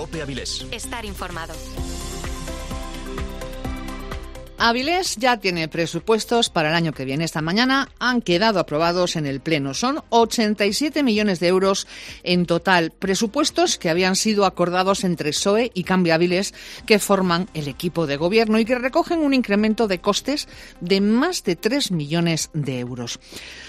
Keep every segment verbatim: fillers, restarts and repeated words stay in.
COPE Avilés. Estar informado. Avilés ya tiene presupuestos para el año que viene. Esta mañana han quedado aprobados en el Pleno. Son ochenta y siete millones de euros en total. Presupuestos que habían sido acordados entre P S O E y Cambio Avilés, que forman el equipo de gobierno y que recogen un incremento de costes de más de tres millones de euros.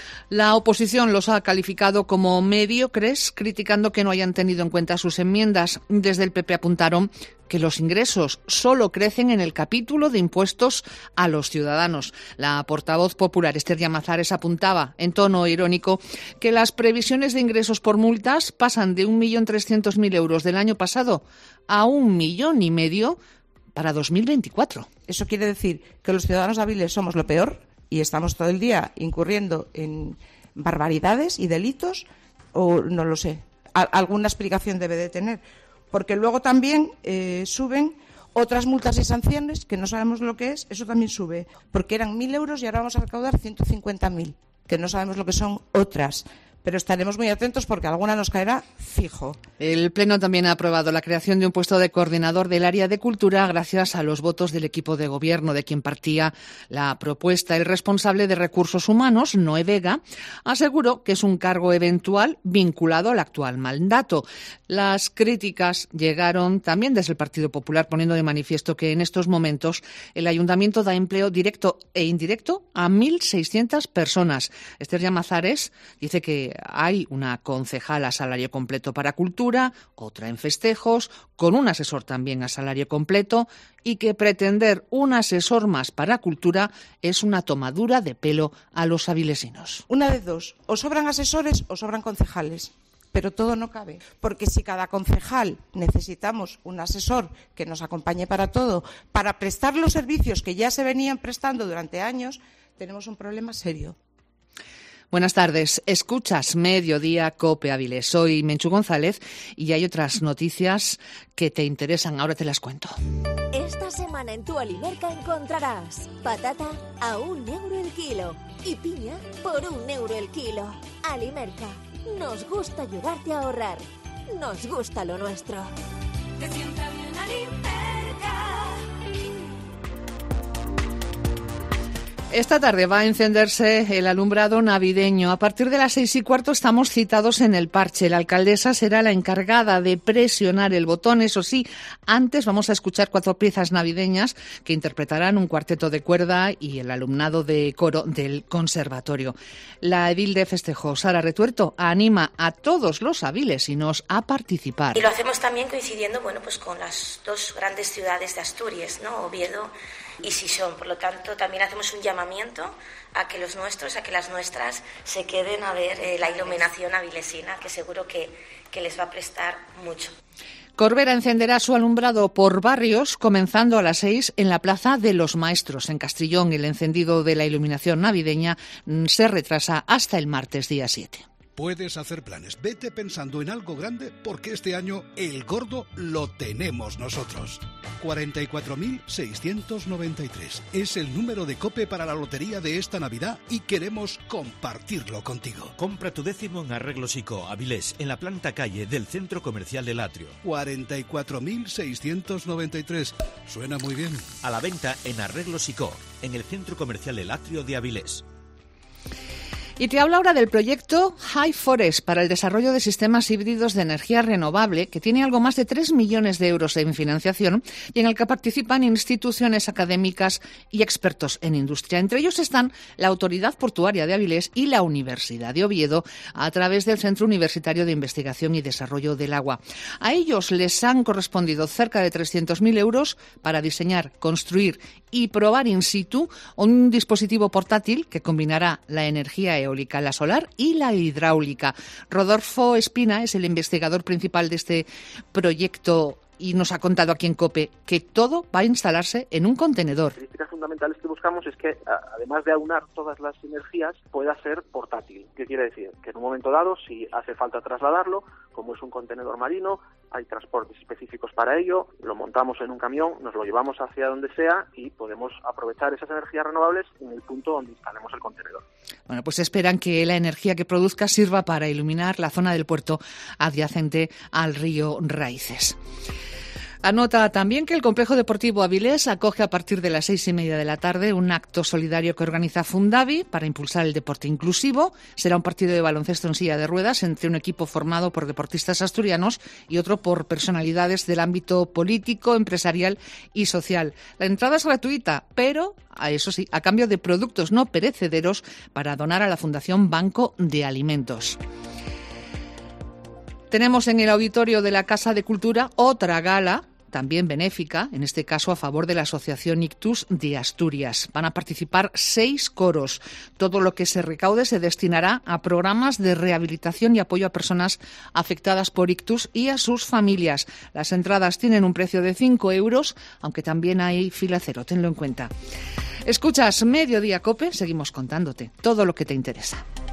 La oposición los ha calificado como mediocres, criticando que no hayan tenido en cuenta sus enmiendas. Desde el P P apuntaron que los ingresos solo crecen en el capítulo de impuestos a los ciudadanos. La portavoz popular, Esther Llamazares, apuntaba, en tono irónico, que las previsiones de ingresos por multas pasan de un millón trescientos mil euros del año pasado a un millón y medio para dos mil veinticuatro. ¿Eso quiere decir que los ciudadanos de Avilés somos lo peor y estamos todo el día incurriendo en barbaridades y delitos? O no lo sé. Alguna explicación debe de tener. Porque luego también eh, suben otras multas y sanciones que no sabemos lo que es. Eso también sube. Porque eran mil euros y ahora vamos a recaudar ciento cincuenta mil, que no sabemos lo que son otras. Pero estaremos muy atentos porque alguna nos caerá fijo. El Pleno también ha aprobado la creación de un puesto de coordinador del área de cultura gracias a los votos del equipo de gobierno de quien partía la propuesta. El responsable de Recursos Humanos, Noé Vega, aseguró que es un cargo eventual vinculado al actual mandato. Las críticas llegaron también desde el Partido Popular, poniendo de manifiesto que en estos momentos el Ayuntamiento da empleo directo e indirecto a mil seiscientas personas. Esther Llamazares dice que hay una concejala a salario completo para cultura, otra en festejos, con un asesor también a salario completo, y que pretender un asesor más para cultura es una tomadura de pelo a los avilesinos. Una de dos, o sobran asesores o sobran concejales. Pero todo no cabe, porque si cada concejal necesitamos un asesor que nos acompañe para todo, para prestar los servicios que ya se venían prestando durante años, tenemos un problema serio. Buenas tardes. Escuchas Mediodía COPE Avilés. Soy Menchu González y hay otras noticias que te interesan. Ahora te las cuento. Esta semana en tu Alimerca encontrarás patata a un euro el kilo y piña por un euro el kilo. Alimerca. Nos gusta ayudarte a ahorrar. Nos gusta lo nuestro. Te sienta bien Alimerca. Esta tarde va a encenderse el alumbrado navideño. A partir de las seis y cuarto estamos citados en el Parche. La alcaldesa será la encargada de presionar el botón. Eso sí, antes vamos a escuchar cuatro piezas navideñas que interpretarán un cuarteto de cuerda y el alumnado de coro del conservatorio. La edil de festejo, Sara Retuerto, anima a todos los avilesinos a participar. Y lo hacemos también coincidiendo, bueno, pues con las dos grandes ciudades de Asturias, ¿no? Oviedo y Sison. Por lo tanto, también hacemos un llamamiento a que los nuestros, a que las nuestras se queden a ver eh, la iluminación avilesina, que seguro que, que les va a prestar mucho. Corbera encenderá su alumbrado por barrios, comenzando a las seis en la Plaza de los Maestros. En Castrillón, el encendido de la iluminación navideña se retrasa hasta el martes día siete. Puedes hacer planes. Vete pensando en algo grande porque este año el gordo lo tenemos nosotros. cuarenta y cuatro mil seiscientos noventa y tres es el número de COPE para la lotería de esta Navidad y queremos compartirlo contigo. Compra tu décimo en Arreglos Ico, Avilés, en la planta calle del Centro Comercial El Atrio. cuarenta y cuatro mil seiscientos noventa y tres. Suena muy bien. A la venta en Arreglos Ico, en el Centro Comercial El Atrio de Avilés. Y te hablo ahora del proyecto High Forest para el desarrollo de sistemas híbridos de energía renovable, que tiene algo más de tres millones de euros en financiación y en el que participan instituciones académicas y expertos en industria. Entre ellos están la Autoridad Portuaria de Avilés y la Universidad de Oviedo, a través del Centro Universitario de Investigación y Desarrollo del Agua. A ellos les han correspondido cerca de trescientos mil euros para diseñar, construir y probar in situ un dispositivo portátil que combinará la energía eólica, la solar y la hidráulica. Rodolfo Espina es el investigador principal de este proyecto y nos ha contado aquí en COPE que todo va a instalarse en un contenedor. Las características fundamentales que buscamos es que, además de aunar todas las energías, pueda ser portátil. ¿Qué quiere decir? Que en un momento dado, si hace falta trasladarlo, como es un contenedor marino, hay transportes específicos para ello, lo montamos en un camión, nos lo llevamos hacia donde sea y podemos aprovechar esas energías renovables en el punto donde instalemos el contenedor. Bueno, pues esperan que la energía que produzca sirva para iluminar la zona del puerto adyacente al río Raíces. Anota también que el Complejo Deportivo Avilés acoge a partir de las seis y media de la tarde un acto solidario que organiza Fundavi para impulsar el deporte inclusivo. Será un partido de baloncesto en silla de ruedas entre un equipo formado por deportistas asturianos y otro por personalidades del ámbito político, empresarial y social. La entrada es gratuita, pero, a eso sí, a cambio de productos no perecederos para donar a la Fundación Banco de Alimentos. Tenemos en el auditorio de la Casa de Cultura otra gala, también benéfica, en este caso a favor de la Asociación Ictus de Asturias. Van a participar seis coros. Todo lo que se recaude se destinará a programas de rehabilitación y apoyo a personas afectadas por ictus y a sus familias. Las entradas tienen un precio de cinco euros, aunque también hay fila cero, tenlo en cuenta. Escuchas Mediodía Cope, seguimos contándote todo lo que te interesa.